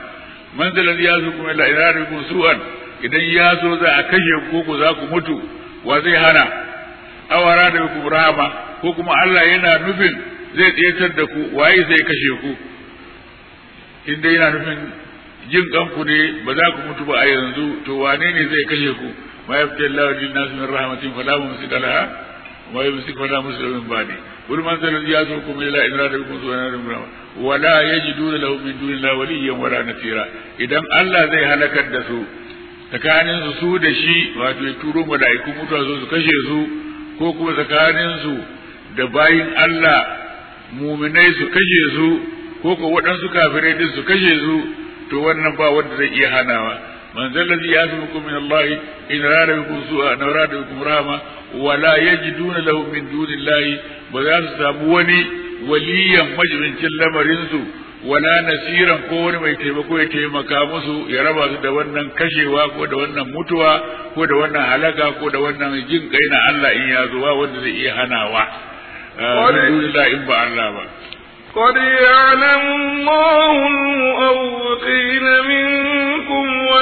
man zalal yazukum ila iradikum su'an idan ya so za a kashe ku ko za ku mutu wa zai hana awara da ku rahama ko kuma Allah yana nufin zai tsayatar da ku waye zai kashe ku inda yana nufin jin kanku ne ba za ku mutu ba a yanzu to wane ne zai kashe ku ma yafti Allah lin nas min rahmatin fala mumsika laha wa yumsik fala mursila min ba'di kul man zalal yazukum ila iradikum su'an wala yajiduna lahu min dunillahi waliyyan wala nasira idan Allah zai halakar da su tsakanin su su da shi wato ya turo mala'iku mutuwa zo su kashe su ko kuma tsakanin su da bayin Allah mu'minai su kashe su ko ko waɗansu kafirai din su kashe su to wannan ba wanda zai iya hanawa man zallazi yasmukum min Allah in rada bikum su'a na rada bikum rahma wala yajiduna lahu min dunillahi ba za su samu wani waliyan majibincin lamarin su wala nasiran ko wani mai taimako ya taimaka musu ya raba su da wannan kashewa ko da wannan mutuwa ko da wannan halaka ko da wannan jin kai na Allah in ya zo wanda zai iya hanawa alhamdulillah in ba Allah ba قد يعلم الله المؤوقين منكم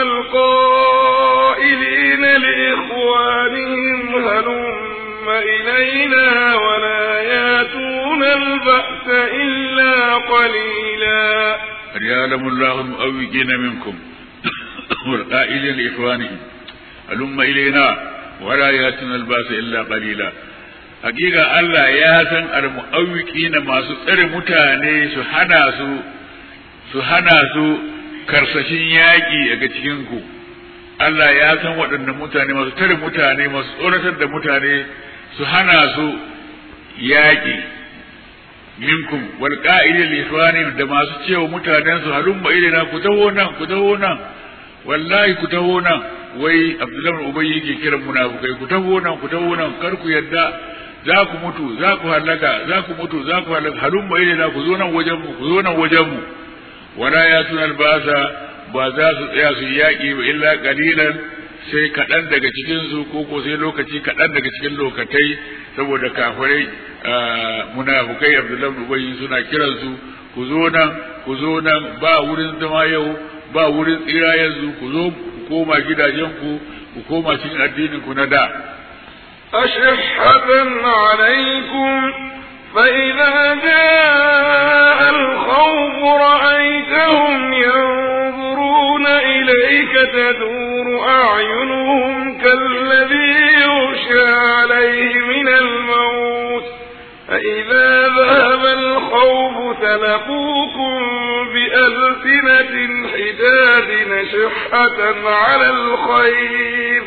والقائلين لإخوانهم هلم إلينا ولا ياتون البأس إلا قليلا قد يعلم الله المؤوقين منكم والقائلين لإخوانهم هلم إلينا ولا ياتون البأس إلا قليلا hakika Allah ya san al-mu'awwiqina masu tsare mutane su hana su su hana su karsashin yaki daga cikin ku Allah ya san waɗannan mutane masu tare mutane masu tsoratar da mutane su hana su yaki minkum wal qa'idil ikhwani da masu cewa mutanen su halumma ilaina ku taho nan ku taho nan wallahi ku taho nan wai Abdullahi Ubay yake kiran munafikai ku taho nan ku taho nan kar ku yadda za ku mutu za ku halaka za ku mutu za ku halaka halun bai da ku zo nan wajen mu ku zo nan wajen mu wala ya tunal basa ba za su tsaya su yaki ba illa qalilan sai kadan daga cikin su ko ko sai lokaci kadan daga cikin lokatai saboda kafirai munafikai Abdullahi Ubay suna kiran su ku zo nan ku zo nan ba wurin zama yau ba wurin tsira yanzu ku zo ku koma gidajen ku ku koma cikin addinin ku na da أشحة عليكم فإذا جاء الخوف رأيتهم ينظرون إليك تدور أعينهم كالذي يغشى عليه من الموت فإذا ذهب الخوف سلقوكم بألسنة حداد نشحة على الخير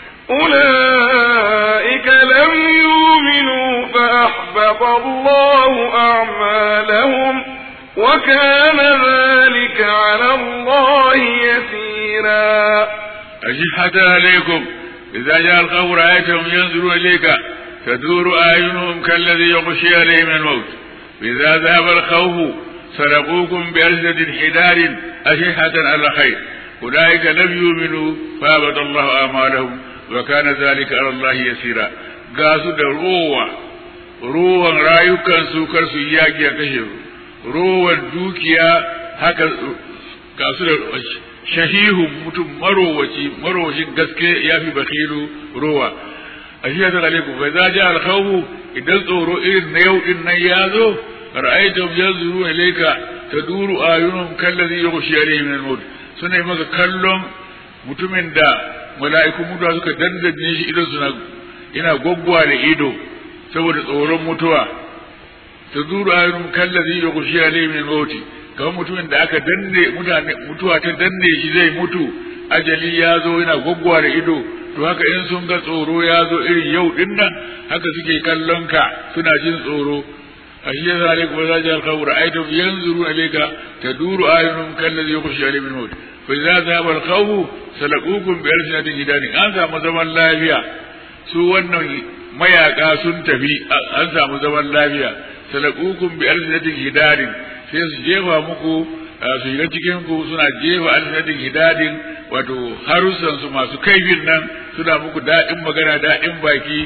أولئك لم يؤمنوا فأحبط الله أعمالهم وكان ذلك على الله يسيرا أشحة عليكم إذا جاء الخوف رأيتهم ينظرون إليك تدور أعينهم كالذي يغشي عليه من الموت إذا ذهب الخوف سرقوكم بألسنة حداد أشحة على الخير أولئك لم يؤمنوا فأحبط الله أعمالهم وكان ذلك على الله يسيرا gasu da rowa rowan rayukan su kar su yaki a kashe rowan dukiya haka gasu da shahihu mutum marowaci marowacin gaske yafi bakilu rowa ashiya ta alaikum fa za ja al khawfu idan tsoro irin na yau din nan yazo ra'aytum yanzuru ilayka taduru ayunum kallazi yughshi alayhi min al-maut sunai maka kallon mutumin da mala'iku mutuwa suka dandanne shi idan suna ina gwaggwa da ido saboda tsoron mutuwa ta zuru ayyun kallazi da kushi alayhi min mauti kamar mutumin da aka danne mutane mutuwa ta danne shi zai mutu ajali ya zo yana gwaggwa da ido to haka in sun ga tsoro ya zo irin yau din nan haka suke kallon ka suna jin tsoro ashiya zalika wa zajal khawra aitu yanzuru alayka taduru ayyun kallazi kushi alayhi min mauti fa idza zaba al khawf salaqukum bi alsinatin hidani an samu zaman lafiya su wannan mayaka sun tafi an samu zaman lafiya salaqukum bi alsinatin hidani sai su jefa muku su shiga cikin ku suna jefa alsinatin hidadin wato harusan su masu kaifin nan suna muku dadin magana dadin baki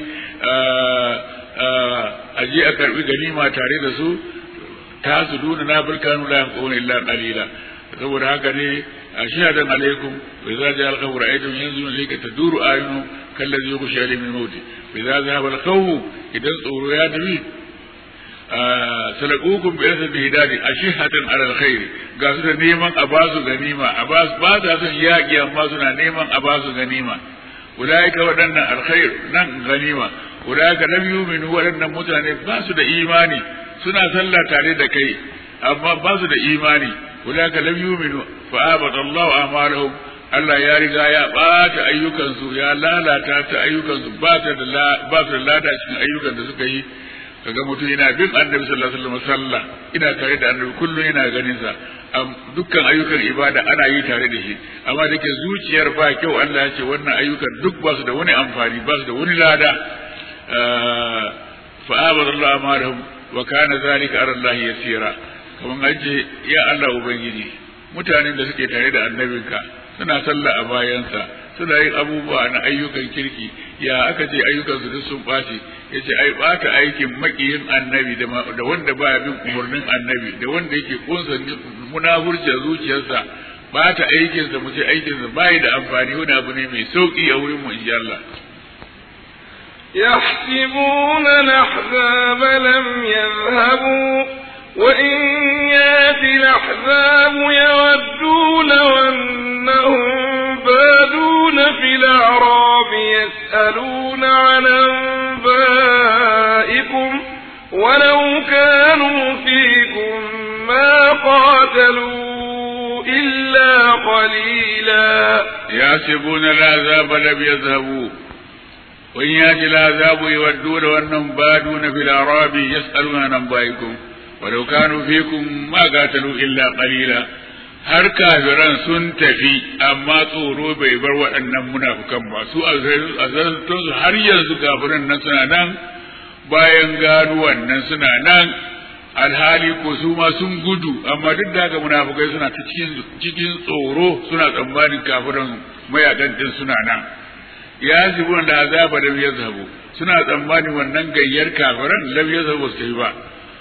a je a karbi ganima tare da su ta su duna na barkanu la yanquna illa qalila saboda haka ne ashhadu alaikum wa idza ja'a al-khawfu ra'aytum yanzuruna ilayka taduru ayunu kallazi yughsha alayhi min mawt wa idza dhahaba al-khawfu idan tsoro ya tafi salakukum bi asbi hidadi ashihatan ala alkhair ga su da neman a basu ganima a basu ba ta son yaki amma suna neman a basu ganima ulaika wadannan alkhair nan ganima ulaika lam yu'minu wadannan mutane ba su da imani suna sallah tare da kai amma ba su da imani ulaika lam yu'minu fa abada Allahu a'malahum Allah ya riga ya bata ayyukansu ya lalata ta ayyukansu ba ta da ba su da lada cikin ayyukan da suka yi kaga mutum yana bin annabi sallallahu alaihi wasallam sallah ina tare da annabi kullum yana ganin sa dukkan ayyukan ibada ana yi tare da shi amma dake zuciyar ba kyau Allah ya ce wannan ayyukan duk ba su da wani amfani ba su da wani lada fa abadallahu amalahum wa kana zalika ala Allah yasira kaman aje ya Allah ubangiji mutanen da suke tare da annabinka suna sallah a bayansa suna yin abubuwa na ayyukan kirki ya aka ce ayyukan su duk sun ɓaci yace ai ɓata aikin makiyin annabi da wanda baya bin umarnin annabi da wanda yake kunsa munafurci zuciyarsa ɓata aikinsa mu ce aikinsa bai da amfani wani abu ne mai sauki a wurin mu insha Allah يحسبون الأحزاب لم يذهبوا وإن يأتي الأحزاب يودوا لو أنهم بادون في الأعراب يسألون عن أنبائكم ولو كانوا فيكم ما قاتلوا إلا قليلا يحسبون العذاب لم يذهبوا وإن يأتي العذاب يودون لو أنهم بادون في الأعراب يسألون عن أنبائكم ولو كانوا فيكم ما قاتلوا إلا قليلا har kafiran sun tafi amma tsoro bai bar waɗannan munafukan ba su a zartunsu har yanzu kafiran nan suna nan bayan ganuwan nan suna nan alhali ko su ma sun gudu amma duk da haka munafukai suna ta cikin tsoro suna tsammanin kafiran mayakan din suna nan ya zibun da azaba da ya zabu suna tsammanin wannan gayyar kafiran lam ya zabu sai ba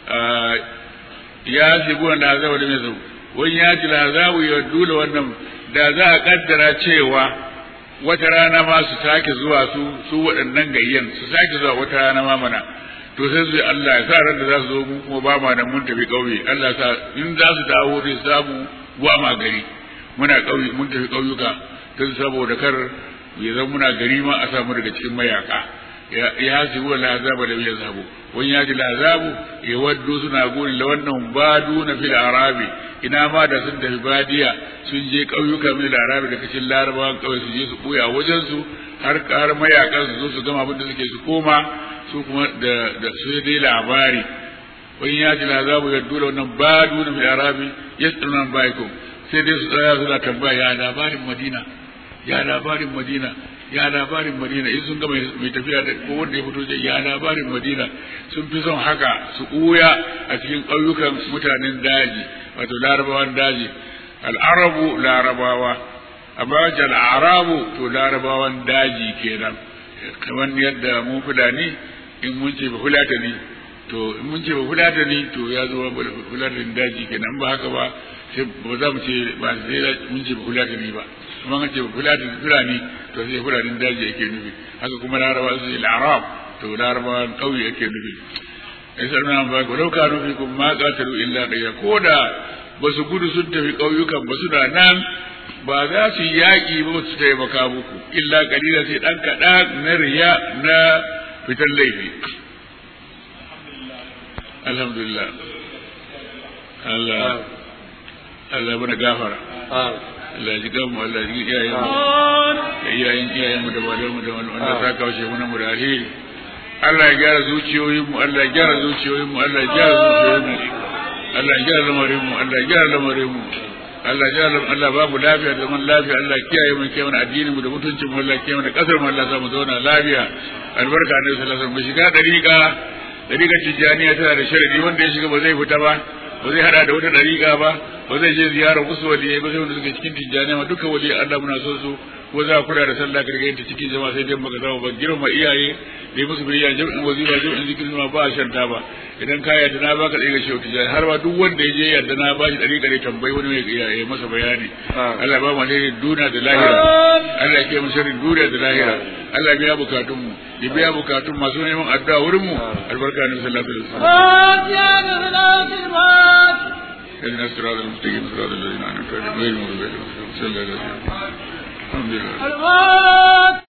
ya zibun da azaba da ya zabu wani ya ji lazawu ya dula wannan da za a kaddara cewa wata rana ma su sake zuwa su su waɗannan gayyan su sake zuwa wata rana ma mana to sai su Allah ya sa ran da za su zo mu kuma ba ma nan mun tafi ƙauye Allah sa in za su dawo dai samu wa ma gari muna ƙauye mun tafi ƙauyuka don saboda kar ya zama muna gari ma a samu daga cikin mayaka ya hasibu wal azaba da ya zabu wani ya ji lazabu ya waddo suna gurin la wannan badu na fil arabi ina ma da sun tafi badiya sun je ƙauyuka mai larabi da kacin larabawan ƙauye su je su ɓoya wajen su har har mayakan su zo su gama abin da suke su koma su kuma da da su dai labari wani ya ji lazabu ya dole wannan badu na fil arabi yasduna baikum sai dai su tsaya suna tambaya ya labarin madina ya labarin madina ya labarin madina in sun ga mai tafiya da ko wanda ya fito ce ya labarin madina sun fi son haka su ɓuya a cikin ƙauyukan mutanen daji wato larabawan daji al'arabu larabawa amma wajen al'arabu to larabawan daji kenan kamar yadda mu fulani in mun ce ba fulatani to in mun ce ba fulatani to ya zo fulatanin daji kenan ba haka ba sai ba za mu ce ba sai mun ce ba fulatani ba kuma an ce fulani fulani to sai fulanin daji yake nufi haka kuma laraba su al-arab to larabawan kauye yake nufi sai nan ba ko lauka nufi kuma ma qatalu illa qayya koda basu gudu sun tafi kauyukan ba suna nan ba za su yaki ba su taimaka muku illa qalila sai dan kada na riya na fitan laifi alhamdulillah Allah Allah bana gafara Allah ji gamu Allah ji iyayen mu iyayen iyayen mu da balan mu da wanda ta kawo shi mu da alheri Allah ya gyara zuciyoyin mu Allah ya gyara zuciyoyin mu Allah ya gyara zuciyoyin mu Allah ya gyara lamarin mu Allah ya gyara lamarin mu Allah ya gyara Allah babu lafiya da zaman lafiya Allah ya kiyaye mu kiyaye mana addinin mu da mutuncin mu Allah ya kiyaye mana kasar mu Allah ya mu zauna lafiya albarka ne sallallahu alaihi wasallam shiga dariqa dariqa tijaniya tana da sharadi wanda ya shiga ba zai fita ba ba zai hada da wata dariƙa ba ba zai je ziyarar wasu waliyai ba sai wanda suke cikin tijjani ma duka waliyai Allah muna so su ko za kula da sallah ka riga ta cikin jama'a sai dai baka zama ba girma iyaye dai musu biyayya jami'in wazifa jami'in zikirin ma ba shanta ba idan ka yarda na baka ɗaya ga shehu tijani har ba duk wanda ya je yarda na ba shi ɗari ɗari tambayi wani mai iyaye masa bayani Allah ba mu ne duniya da lahira Allah ke mu sharrin duniya da lahira Allah biya bukatun mu ya biya bukatun masu neman addu'a wurin mu albarka ne sallallahu alaihi wasallam اهدنا الصراط المستقيم صراط الذين انعمت عليهم غير المغضوب عليهم ولا الضالين الحمد لله